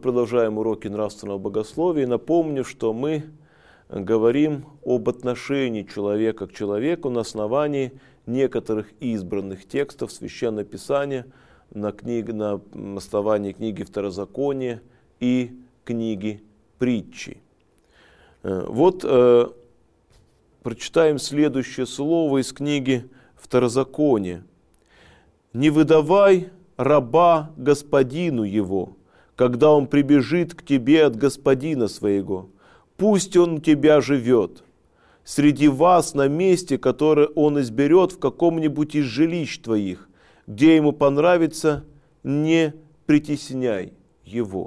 продолжаем уроки нравственного богословия. Напомню, что мы говорим об отношении человека к человеку на основании некоторых избранных текстов Священного Писания на основании книги Второзакония и книги Притчи. Вот прочитаем следующее слово из книги Второзакония. «Не выдавай раба господину его, когда он прибежит к тебе от господина своего. Пусть он у тебя живет среди вас на месте, которое он изберет в каком-нибудь из жилищ твоих, где ему понравится, не притесняй его».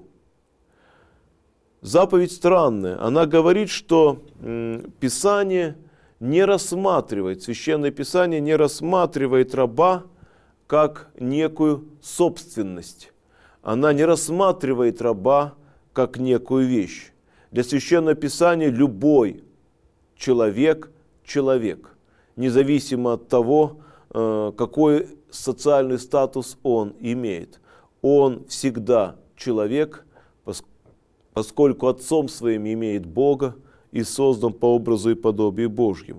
Заповедь странная. Она говорит, что Писание не рассматривает, Священное Писание не рассматривает раба как некую собственность. Она не рассматривает раба как некую вещь. Для Священного Писания любой человек – человек, независимо от того, какой социальный статус он имеет. Он всегда человек, поскольку отцом своим имеет Бога и создан по образу и подобию Божьему.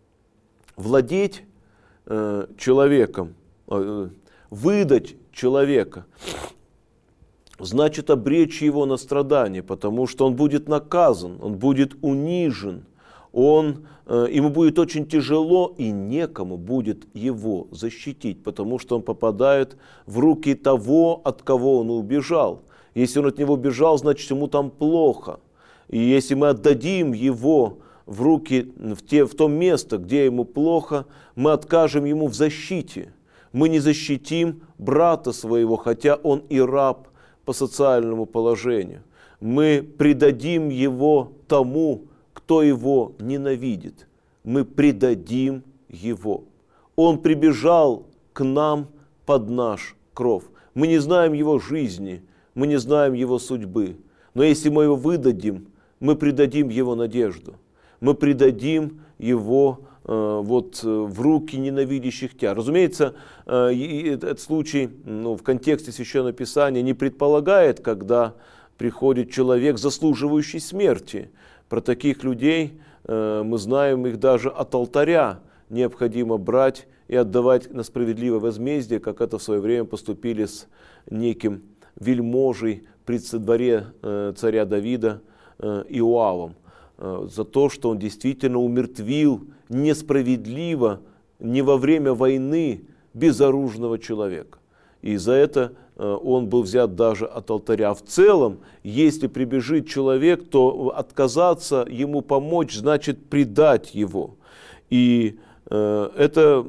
Владеть человеком, выдать человека значит обречь его на страдания, потому что он будет наказан, он будет унижен, ему будет очень тяжело и некому будет его защитить, потому что он попадает в руки того, от кого он убежал. Если он от него бежал, значит ему там плохо. И если мы отдадим его в руки, в то место, где ему плохо, мы откажем ему в защите. Мы не защитим брата своего, хотя он и раб по социальному положению. Мы предадим его тому, кто его ненавидит. Мы предадим его. Он прибежал к нам под наш кров. Мы не знаем его жизни, мы не знаем его судьбы. Но если мы его выдадим, мы предадим его надежду. Мы предадим его в руки ненавидящих тебя. Разумеется, этот случай в контексте Священного Писания не предполагает, когда приходит человек, заслуживающий смерти. Про таких людей мы знаем, их даже от алтаря необходимо брать и отдавать на справедливое возмездие, как это в свое время поступили с неким вельможей при дворе царя Давида Иоавом, за то, что он действительно умертвил несправедливо, не во время войны, безоружного человека. И за это он был взят даже от алтаря. В целом, если прибежит человек, то отказаться ему помочь значит предать его. И это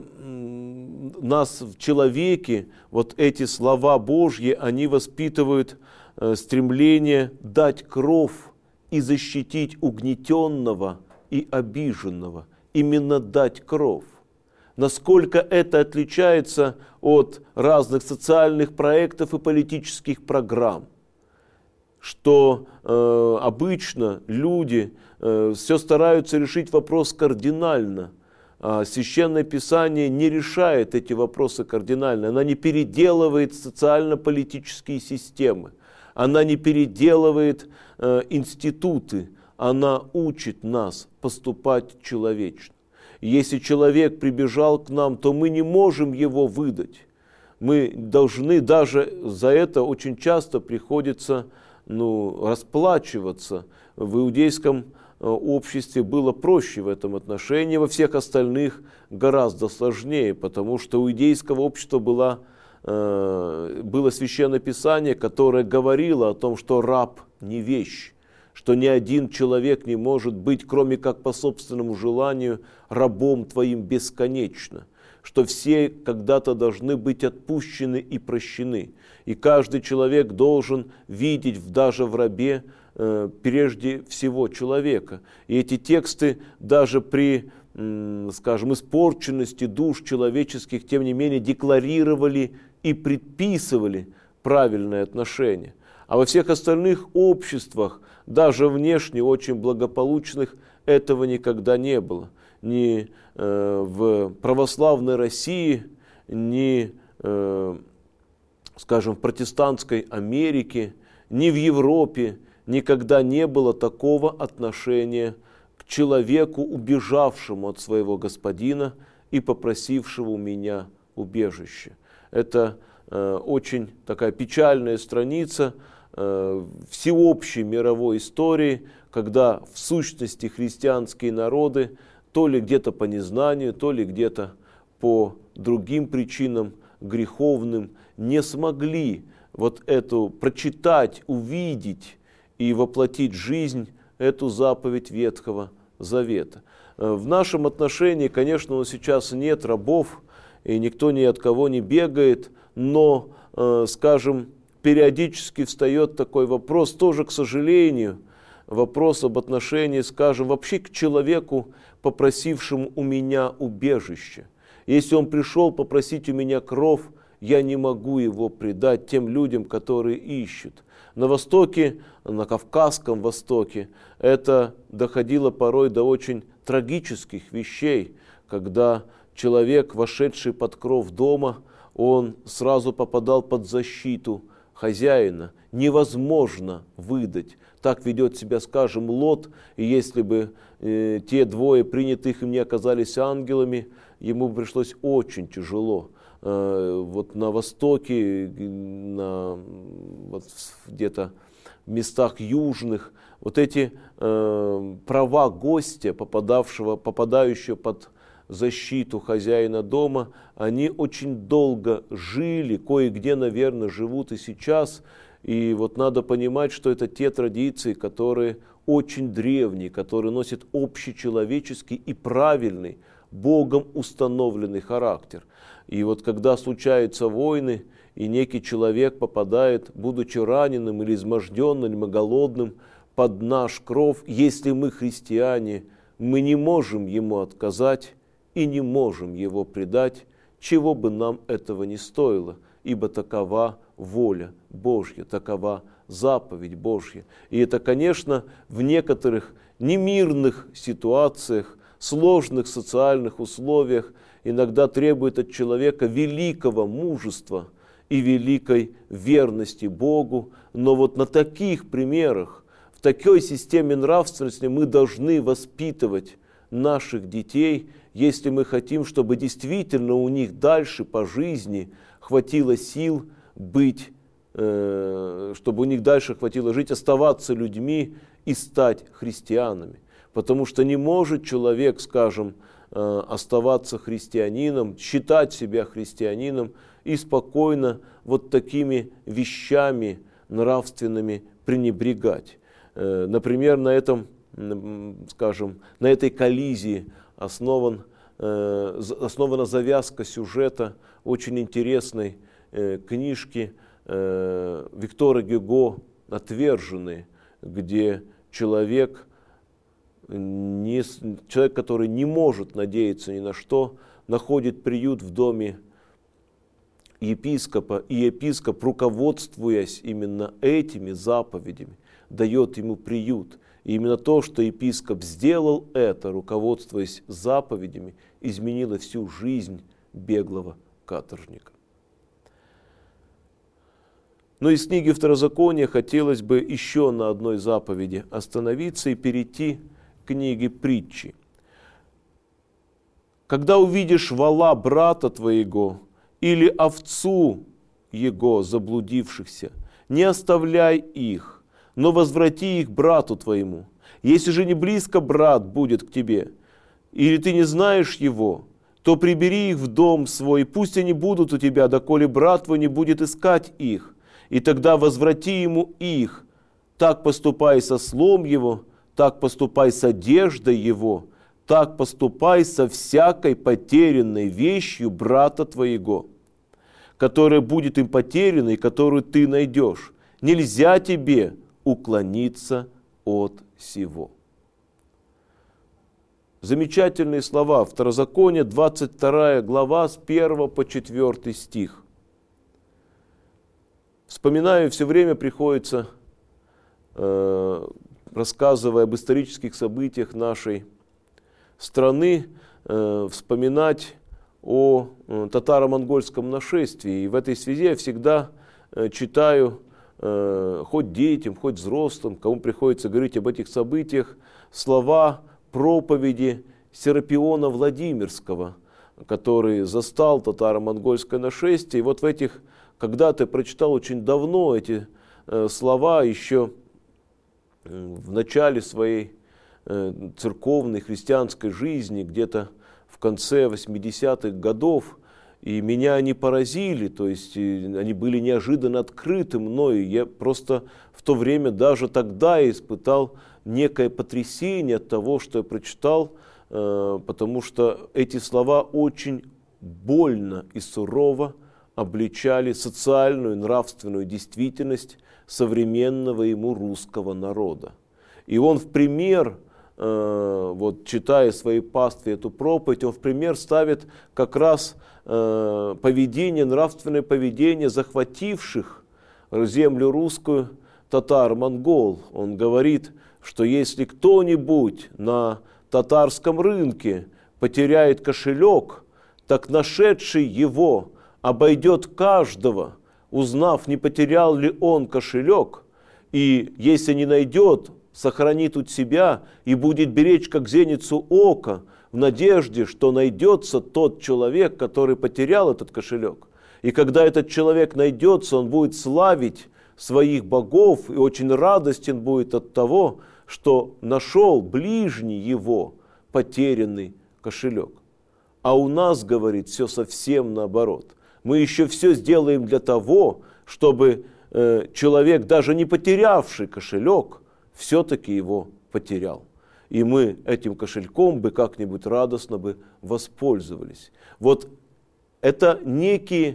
нас в человеке, вот эти слова Божьи, они воспитывают стремление дать кров и защитить угнетенного и обиженного. Именно дать кров. Насколько это отличается от разных социальных проектов и политических программ. Что обычно люди все стараются решить вопрос кардинально. А Священное Писание не решает эти вопросы кардинально. Она не переделывает социально-политические системы. Она не переделывает институты. Она учит нас поступать человечно. Если человек прибежал к нам, то мы не можем его выдать. Мы должны, даже за это очень часто приходится расплачиваться. В иудейском обществе было проще в этом отношении, во всех остальных гораздо сложнее, потому что у иудейского общества было Священное Писание, которое говорило о том, что раб не вещь, что ни один человек не может быть, кроме как по собственному желанию, рабом твоим бесконечно, что все когда-то должны быть отпущены и прощены. И каждый человек должен видеть даже в рабе прежде всего человека. И эти тексты даже при, испорченности душ человеческих, тем не менее, декларировали и предписывали правильное отношение. А во всех остальных обществах, даже внешне очень благополучных, этого никогда не было. Ни в православной России, ни, в протестантской Америке, ни в Европе никогда не было такого отношения к человеку, убежавшему от своего господина и попросившего у меня убежище. Это очень такая печальная страница всеобщей мировой истории, когда в сущности христианские народы то ли где-то по незнанию, то ли где-то по другим причинам греховным не смогли вот эту прочитать, увидеть и воплотить в жизнь эту заповедь Ветхого Завета. В нашем отношении, конечно, у нас сейчас нет рабов, и никто ни от кого не бегает, но, скажем, периодически встает такой вопрос, тоже, к сожалению, вопрос об отношении, скажем, вообще к человеку, попросившему у меня убежище. Если он пришел попросить у меня кров, я не могу его предать тем людям, которые ищут. На Востоке, на Кавказском Востоке, это доходило порой до очень трагических вещей, когда человек, вошедший под кров дома, он сразу попадал под защиту хозяина. Невозможно выдать. Так ведет себя, скажем, Лот, и если бы те двое принятых им не оказались ангелами, ему пришлось очень тяжело. Вот на Востоке, вот где-то в местах южных, вот эти права гостя, попадающего под защиту хозяина дома, они очень долго жили, кое-где, наверное, живут и сейчас. И вот надо понимать, что это те традиции, которые очень древние, которые носят общечеловеческий и правильный, Богом установленный характер. И вот когда случаются войны, и некий человек попадает, будучи раненым или изможденным, или голодным, под наш кров, если мы христиане, мы не можем ему отказать и не можем его предать, чего бы нам этого не стоило, ибо такова воля Божья, такова заповедь Божья. И это, конечно, в некоторых немирных ситуациях, сложных социальных условиях иногда требует от человека великого мужества и великой верности Богу. Но вот на таких примерах, в такой системе нравственности мы должны воспитывать наших детей, если мы хотим, чтобы действительно у них дальше по жизни хватило сил быть, чтобы у них дальше хватило жить, оставаться людьми и стать христианами. Потому что не может человек, скажем, оставаться христианином, считать себя христианином и спокойно вот такими вещами нравственными пренебрегать. Например, на этом, скажем, на этой коллизии основана завязка сюжета очень интересной книжки Виктора Гюго «Отверженные», где человек, который не может надеяться ни на что, находит приют в доме епископа, и епископ, руководствуясь именно этими заповедями, дает ему приют. И именно то, что епископ сделал это, руководствуясь заповедями, изменило всю жизнь беглого каторжника. Но из книги Второзакония хотелось бы еще на одной заповеди остановиться и перейти к книге Притчи. Когда увидишь вола брата твоего или овцу его заблудившихся, не оставляй их, но возврати их брату твоему. Если же не близко брат будет к тебе, или ты не знаешь его, то прибери их в дом свой, пусть они будут у тебя, доколе брат твой не будет искать их, и тогда возврати ему их. Так поступай со ослом его, так поступай с одеждой его, так поступай со всякой потерянной вещью брата твоего, которая будет им потеряна и которую ты найдешь. Нельзя тебе уклониться от сего. Замечательные слова. Второзаконие, 22 глава, с 1 по 4 стих. Вспоминаю, все время приходится, рассказывая об исторических событиях нашей страны, вспоминать о татаро-монгольском нашествии. И в этой связи я всегда читаю хоть детям, хоть взрослым, кому приходится говорить об этих событиях, слова проповеди Серапиона Владимирского, который застал татаро-монгольское нашествие. И вот в этих, когда-то прочитал очень давно эти слова, еще в начале своей церковной христианской жизни, где-то в конце 80-х годов, и меня они поразили, то есть они были неожиданно открыты мною. Я просто в то время, даже тогда, испытал некое потрясение от того, что я прочитал, потому что эти слова очень больно и сурово обличали социальную и нравственную действительность современного ему русского народа. И он в пример, вот читая своей пастве эту проповедь, он в пример ставит как раз поведение, нравственное поведение захвативших землю русскую татар-монгол. Он говорит, что если кто-нибудь на татарском рынке потеряет кошелек, так нашедший его обойдет каждого, узнав, не потерял ли он кошелек, и если не найдет, сохранит у себя и будет беречь как зеницу ока, в надежде, что найдется тот человек, который потерял этот кошелек. И когда этот человек найдется, он будет славить своих богов и очень радостен будет от того, что нашел ближний его потерянный кошелек. А у нас, говорит, все совсем наоборот. Мы еще все сделаем для того, чтобы человек, даже не потерявший кошелек, все-таки его потерял. И мы этим кошельком бы как-нибудь радостно бы воспользовались. Вот это некие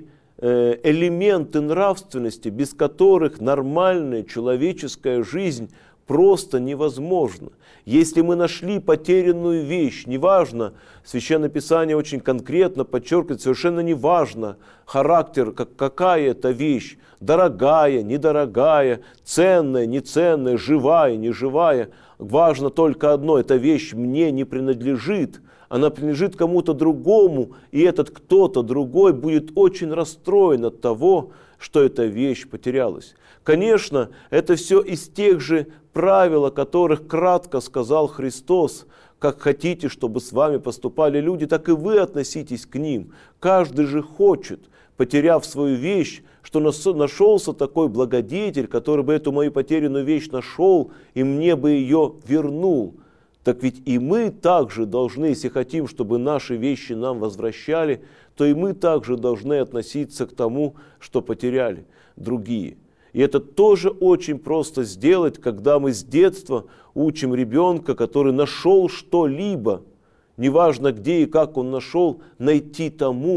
элементы нравственности, без которых нормальная человеческая жизнь просто невозможна. Если мы нашли потерянную вещь, неважно, Священное Писание очень конкретно подчеркивает, совершенно неважно характер, какая это вещь, дорогая, недорогая, ценная, неценная, живая, неживая. Важно только одно, эта вещь мне не принадлежит, она принадлежит кому-то другому, и этот кто-то другой будет очень расстроен от того, что эта вещь потерялась. Конечно, это все из тех же правил, о которых кратко сказал Христос. Как хотите, чтобы с вами поступали люди, так и вы относитесь к ним. Каждый же хочет, потеряв свою вещь, что нашелся такой благодетель, который бы эту мою потерянную вещь нашел и мне бы ее вернул. Так ведь и мы также должны, если хотим, чтобы наши вещи нам возвращали, то и мы также должны относиться к тому, что потеряли другие. И это тоже очень просто сделать, когда мы с детства учим ребенка, который нашел что-либо, неважно где и как он нашел, найти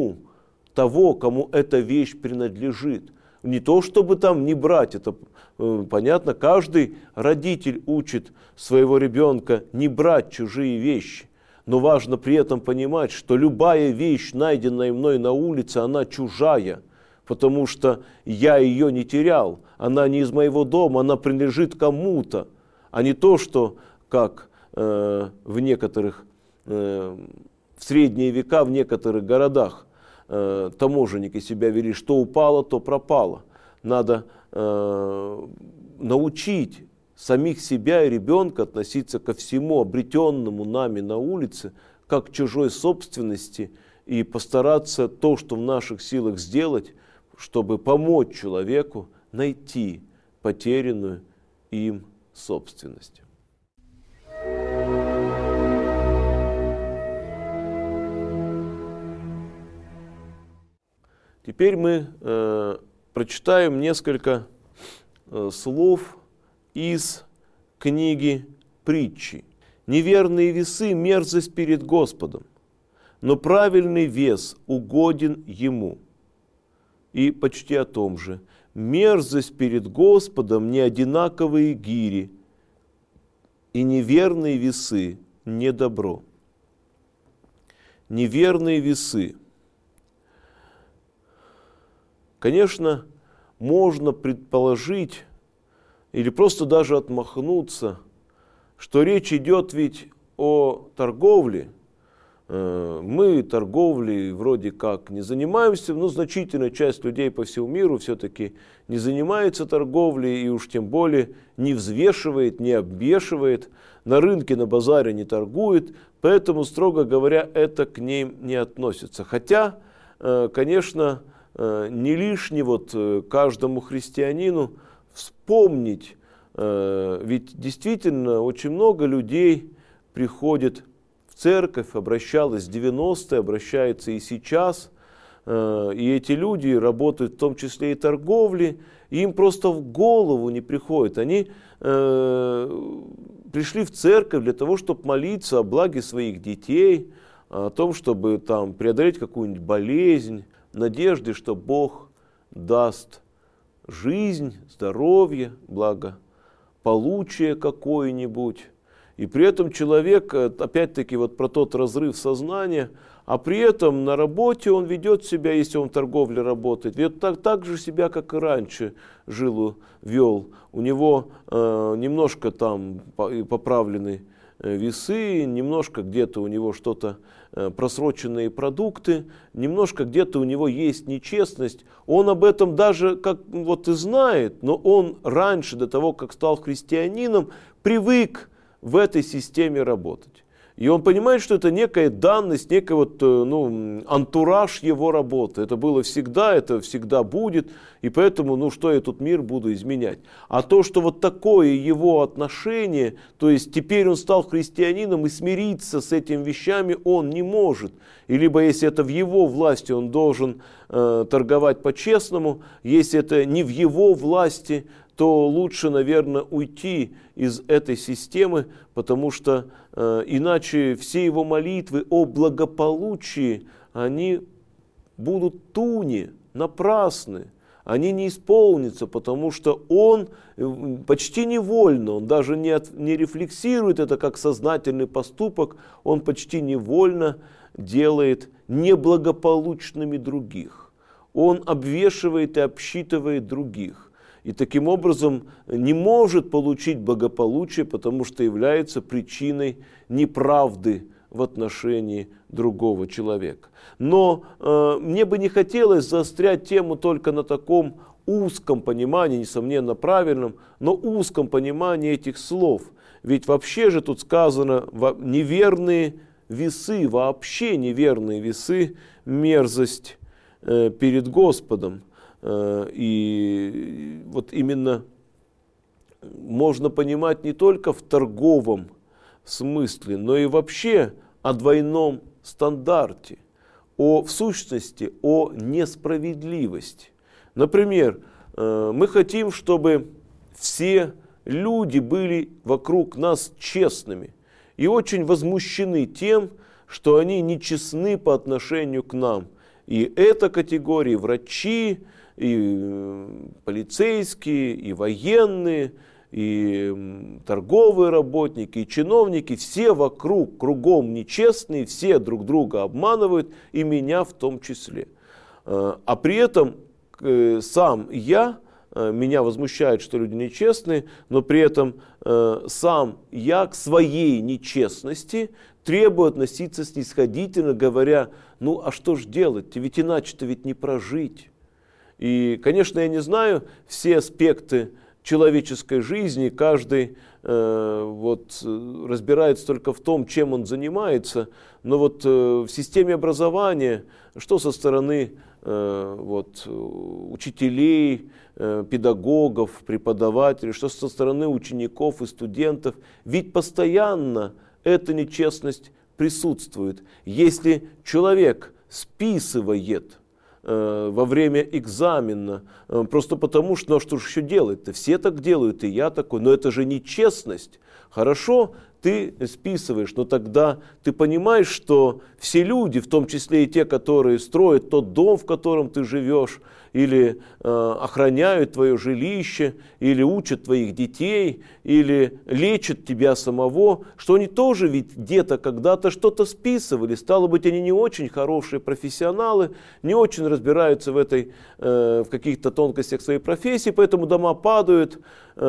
того, кому эта вещь принадлежит. Не то, чтобы там не брать, это понятно, каждый родитель учит своего ребенка не брать чужие вещи. Но важно при этом понимать, что любая вещь, найденная мной на улице, она чужая, потому что я ее не терял, она не из моего дома, она принадлежит кому-то, а не то, что как в некоторых, в средние века, в некоторых городах таможенники себя вели, что упало, то пропало. Надо научить самих себя и ребенка относиться ко всему обретенному нами на улице, как к чужой собственности, и постараться то, что в наших силах сделать, чтобы помочь человеку найти потерянную им собственность. Теперь мы прочитаем несколько слов из книги Притчи. «Неверные весы – мерзость перед Господом, но правильный вес угоден Ему». И почти о том же. «Мерзость перед Господом – не одинаковые гири, и неверные весы – не добро». Неверные весы. Конечно, можно предположить или просто даже отмахнуться, что речь идет ведь о торговле, Мы торговлей вроде как не занимаемся, но значительная часть людей по всему миру все-таки не занимается торговлей и уж тем более не взвешивает, не обвешивает, на рынке, на базаре не торгует, поэтому, строго говоря, это к ним не относится. Хотя, конечно, не лишне каждому христианину вспомнить, ведь действительно очень много людей приходит в церковь, обращалась в 90-е, обращается и сейчас. И эти люди работают в том числе и торговле, и им просто в голову не приходит. Они пришли в церковь для того, чтобы молиться о благе своих детей, о том, чтобы там преодолеть какую-нибудь болезнь, в надежде, что Бог даст жизнь, здоровье, благополучие какое-нибудь. И при этом человек, опять-таки, вот про тот разрыв сознания, а при этом на работе он ведет себя, если он в торговле работает, ведет так же себя, как и раньше вел. У него немножко там поправлены весы, немножко где-то у него что-то просроченные продукты, немножко где-то у него есть нечестность. Он об этом даже как вот и знает, но он раньше, до того, как стал христианином, привык в этой системе работать. И он понимает, что это некая данность, некий антураж его работы. Это было всегда, это всегда будет, и поэтому, что я тут мир буду изменять. А то, что вот такое его отношение, то есть теперь он стал христианином и смириться с этими вещами он не может. И либо если это в его власти, он должен торговать по-честному, если это не в его власти, то лучше, наверное, уйти из этой системы, потому что иначе все его молитвы о благополучии, они будут туни, напрасны, они не исполнятся, потому что он почти невольно, он даже не рефлексирует это как сознательный поступок, он почти невольно делает неблагополучными других. Он обвешивает и обсчитывает других. И таким образом не может получить благополучие, потому что является причиной неправды в отношении другого человека. Но мне бы не хотелось заострять тему только на таком узком понимании, несомненно правильном, но узком понимании этих слов. Ведь вообще же тут сказано неверные весы, вообще неверные весы, мерзость перед Господом. И вот именно можно понимать не только в торговом смысле, но и вообще о двойном стандарте, в сущности, о несправедливости. Например, мы хотим, чтобы все люди были вокруг нас честными и очень возмущены тем, что они нечестны по отношению к нам. И эта категория, врачи, и полицейские, и военные, и торговые работники, и чиновники, все вокруг, кругом нечестные, все друг друга обманывают, и меня в том числе. А при этом сам меня возмущает, что люди нечестные, но при этом сам я к своей нечестности требую относиться снисходительно, говоря, а что ж делать, ведь иначе-то ведь не прожить. И, конечно, я не знаю все аспекты человеческой жизни, каждый разбирается только в том, чем он занимается, но в системе образования, что со стороны учителей, педагогов, преподавателей, что со стороны учеников и студентов, ведь постоянно эта нечестность присутствует. Если человек списывает во время экзамена, просто потому что, что же еще делать-то? Все так делают, и я такой, но это же нечестность. Хорошо, ты списываешь, но тогда ты понимаешь, что все люди, в том числе и те, которые строят тот дом, в котором ты живешь, или охраняют твое жилище, или учат твоих детей, или лечат тебя самого, что они тоже ведь где-то когда-то что-то списывали. Стало быть, они не очень хорошие профессионалы, не очень разбираются в каких-то тонкостях своей профессии, поэтому дома падают,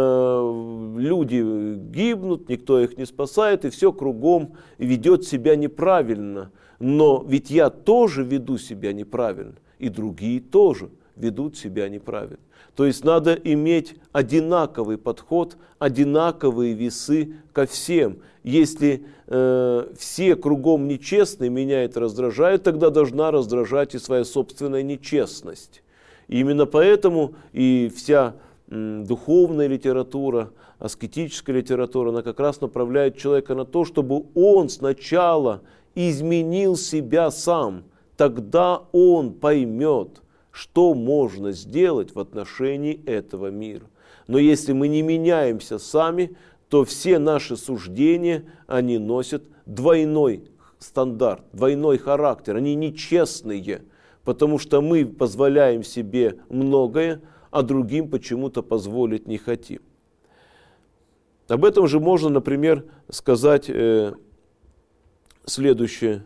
люди гибнут, никто их не спасает, и все кругом ведет себя неправильно. Но ведь я тоже веду себя неправильно, и другие тоже ведут себя неправильно. То есть надо иметь одинаковый подход, одинаковые весы ко всем. Если все кругом нечестные, меня это раздражает, тогда должна раздражать и своя собственная нечестность. И именно поэтому и вся духовная литература, аскетическая литература, она как раз направляет человека на то, чтобы он сначала изменил себя сам. Тогда он поймет, что можно сделать в отношении этого мира. Но если мы не меняемся сами, то все наши суждения, они носят двойной стандарт, двойной характер. Они нечестные, потому что мы позволяем себе многое, а другим почему-то позволить не хотим. Об этом же можно, например, сказать следующее.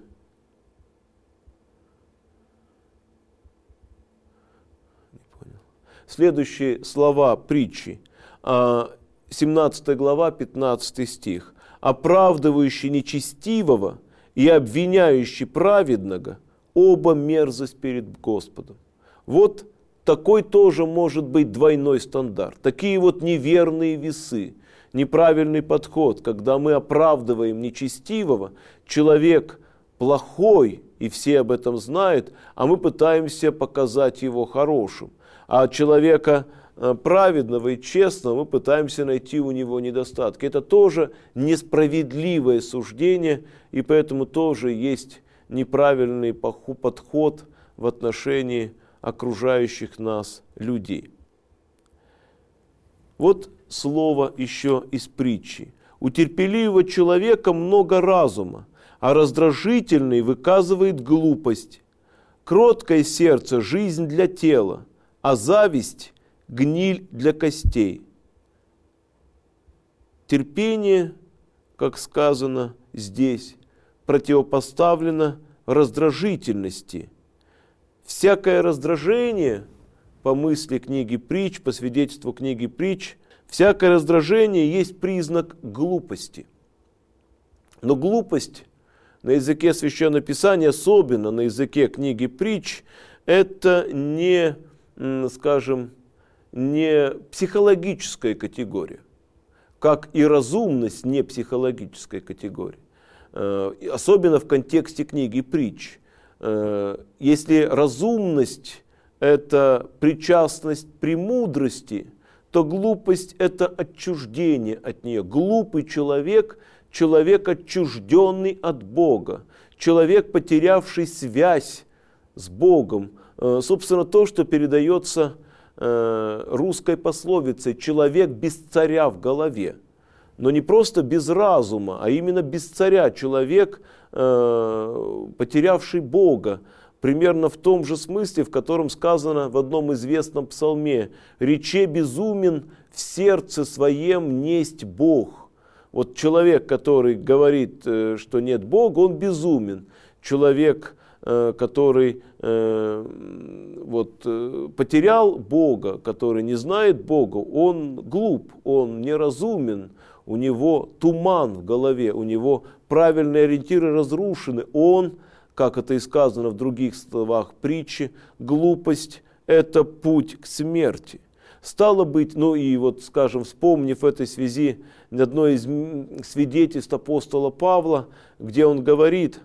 Следующие слова притчи, 17 глава, 15 стих. «Оправдывающий нечестивого и обвиняющий праведного, оба мерзость перед Господом». Вот такой тоже может быть двойной стандарт. Такие вот неверные весы, неправильный подход, когда мы оправдываем нечестивого, человек плохой, и все об этом знают, а мы пытаемся показать его хорошим. А человека праведного и честного мы пытаемся найти у него недостатки. Это тоже несправедливое суждение, и поэтому тоже есть неправильный подход в отношении окружающих нас людей. Вот слово еще из притчи. «У терпеливого человека много разума, а раздражительный выказывает глупость. Кроткое сердце – жизнь для тела, а зависть – гниль для костей». Терпение, как сказано здесь, противопоставлено раздражительности. Всякое раздражение, по мысли книги притч, по свидетельству книги притч, всякое раздражение есть признак глупости. Но глупость на языке Священного Писания, особенно на языке книги притч, это не, скажем, не психологическая категория, как и разумность не психологическая категория, особенно в контексте книги притч. Если разумность – это причастность премудрости, то глупость – это отчуждение от нее. Глупый человек – человек, отчужденный от Бога, человек, потерявший связь с Богом. Собственно, то, что передается русской пословицей «человек без царя в голове». Но не просто без разума, а именно без царя, человек, потерявший Бога. Примерно в том же смысле, в котором сказано в одном известном псалме: «Рече безумен в сердце своем несть Бог». Вот человек, который говорит, что нет Бога, он безумен. Человек, который потерял Бога, который не знает Бога, он глуп, он неразумен, у него туман в голове, у него правильные ориентиры разрушены. Он, как это и сказано в других словах притчи, глупость – это путь к смерти. Стало быть, ну и вот, скажем, вспомнив в этой связи одно из свидетельств апостола Павла, где он говорит,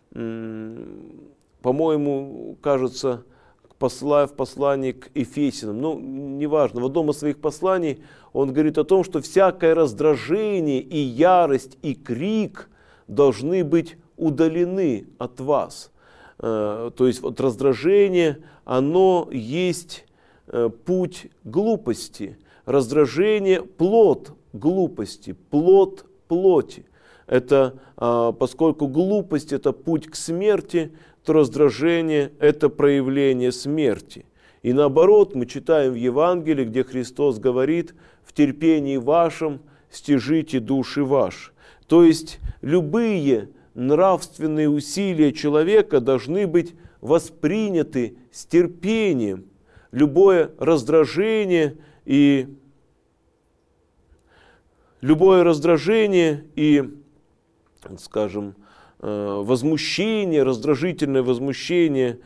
по-моему, кажется, в послании к Ефесянам, ну, неважно, в одном из своих посланий он говорит о том, что всякое раздражение и ярость и крик должны быть удалены от вас. То есть вот раздражение, оно есть путь глупости. Раздражение – плод глупости, плод плоти. Это, поскольку глупость – это путь к смерти, то раздражение – это проявление смерти. И наоборот, мы читаем в Евангелии, где Христос говорит: в терпении вашем стяжите души ваши. То есть любые нравственные усилия человека должны быть восприняты с терпением. Любое раздражение и скажем, возмущение, раздражительное возмущение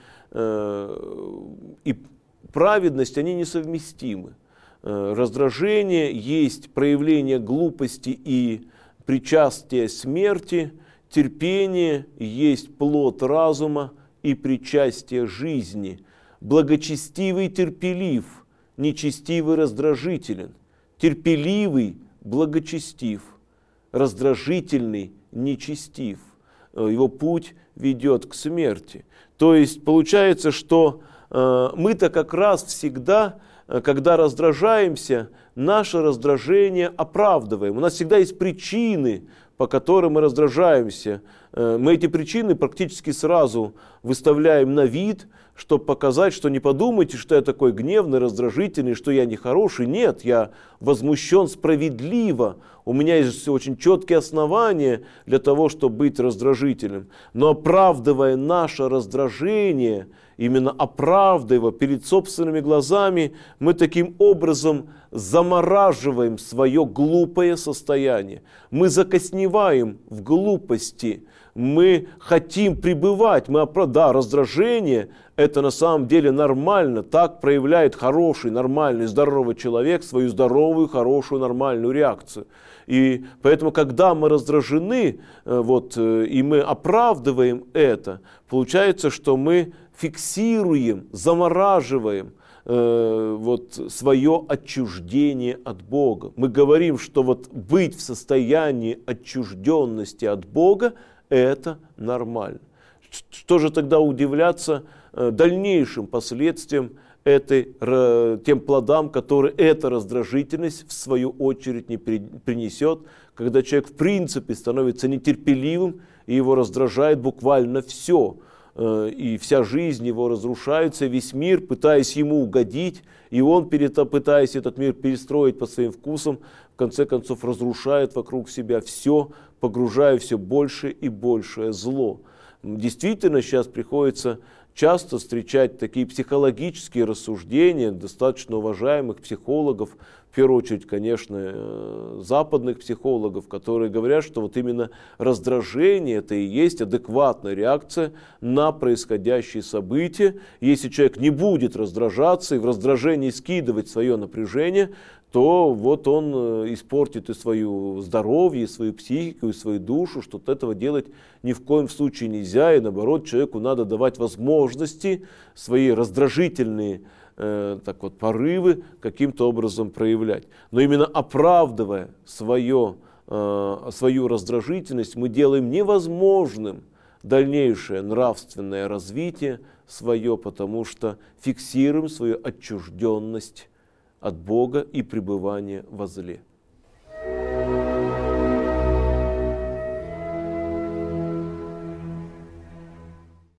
и праведность, они несовместимы. Раздражение есть проявление глупости и причастие смерти, терпение есть плод разума и причастие жизни. Благочестивый терпелив, нечестивый раздражителен. Терпеливый благочестив, раздражительный нечестив. Его путь ведет к смерти. То есть получается, что мы-то как раз всегда, когда раздражаемся, наше раздражение оправдываем. У нас всегда есть причины, по которым мы раздражаемся. Мы эти причины практически сразу выставляем на вид, чтобы показать, что не подумайте, что я такой гневный, раздражительный, что я нехороший. Нет, я возмущен справедливо. У меня есть очень четкие основания для того, чтобы быть раздражительным. Но оправдывая наше раздражение, именно оправдывая перед собственными глазами, мы таким образом замораживаем свое глупое состояние. Мы закосневаем в глупости. Мы хотим пребывать. Раздражение – это на самом деле нормально. Так проявляет хороший, нормальный, здоровый человек свою здоровую, хорошую, нормальную реакцию. И поэтому, когда мы раздражены, и мы оправдываем это, получается, что мы фиксируем, замораживаем свое отчуждение от Бога. Мы говорим, что быть в состоянии отчужденности от Бога – это нормально. Что же тогда удивляться дальнейшим последствиям тем плодам, которые эта раздражительность в свою очередь не принесет, когда человек в принципе становится нетерпеливым, и его раздражает буквально все. И вся жизнь его разрушается, весь мир, пытаясь ему угодить, и он, пытаясь этот мир перестроить по своим вкусам, в конце концов разрушает вокруг себя все, погружая все больше и большее зло. Действительно, сейчас приходится часто встречать такие психологические рассуждения достаточно уважаемых психологов, в первую очередь, конечно, западных психологов, которые говорят, что именно раздражение – это и есть адекватная реакция на происходящие события. Если человек не будет раздражаться и в раздражении скидывать свое напряжение, то он испортит и свое здоровье, и свою психику, и свою душу, что этого делать ни в коем случае нельзя, и наоборот, человеку надо давать возможности свои раздражительные порывы каким-то образом проявлять. Но именно оправдывая свою раздражительность, мы делаем невозможным дальнейшее нравственное развитие свое, потому что фиксируем свою отчужденность от Бога и пребывание во зле.